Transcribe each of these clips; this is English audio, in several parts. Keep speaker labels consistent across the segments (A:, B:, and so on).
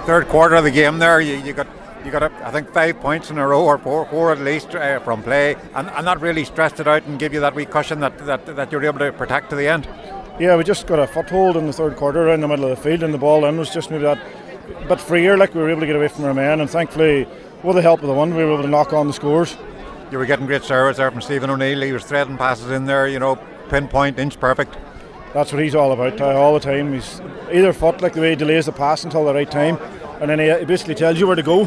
A: third quarter of the game there, you got I think 5 points in a row, or four at least from play, and that really stressed it out and gave you that wee cushion that you were able to protect to the end.
B: Yeah, we just got a foothold in the third quarter around the middle of the field, and the ball in was just maybe that bit freer, like we were able to get away from our men, and thankfully with the help of the wind we were able to knock on the scores.
A: You were getting great service there from Stephen O'Neill. He was threading passes in there, pinpoint, inch perfect.
B: That's what he's all about, all the time. He's either foot, like the way he delays the pass until the right time, and then he basically tells you where to go.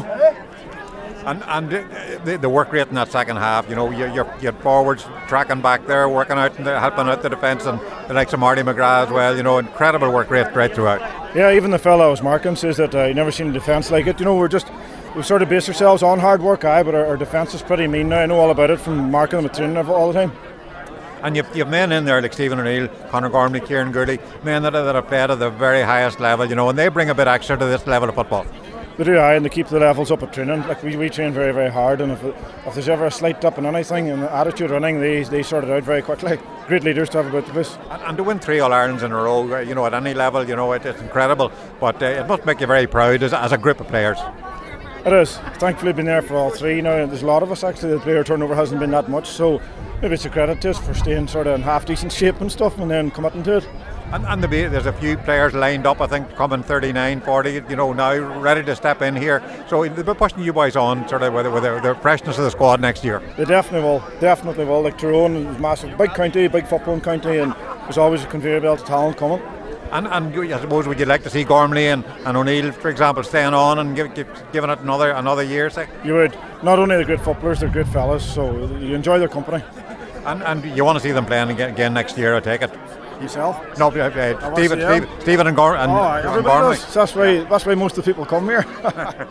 A: And the work rate in that second half, your forwards tracking back there, working out and helping out the defence, and the likes of Marty McGrath as well, incredible work rate right throughout.
B: Yeah, even the fellow I was marking says that he never seen a defence like it. We've sort of based ourselves on hard work, but our defence is pretty mean now. I know all about it from marking them at training all the time.
A: And you've men in there like Stephen O'Neill, Conor Gormley, Kieran Gourley, men that have played at the very highest level, and they bring a bit extra to this level of football.
B: They do, and they keep the levels up at training. Like we train very, very hard, and if there's ever a slight dip in anything in attitude running, they sort it out very quickly. Great leaders to have about the place.
A: And to win 3 All-Irelands in a row, at any level, it's incredible. But it must make you very proud as a group of players.
B: It is. Thankfully, been there for all 3 now. And there's a lot of us actually. The player turnover hasn't been that much, so maybe it's a credit to us for staying sort of in half decent shape and stuff, and then committing to it.
A: And there's a few players lined up, I think, coming 39, 40, now ready to step in here. So they'll be pushing you boys on, sort of with the freshness of the squad next year.
B: They definitely will. Like Tyrone is massive, big county, big football county, and there's always a conveyor belt of talent coming.
A: And I suppose, would you like to see Gormley and O'Neill, for example, staying on and giving it another year, say?
B: You would. Not only the great footballers, they're great fellas, so you enjoy their company.
A: And you want to see them playing again next year, I take it?
B: Yourself?
A: No, Stephen and Gormley.
B: That's why most of the people come here.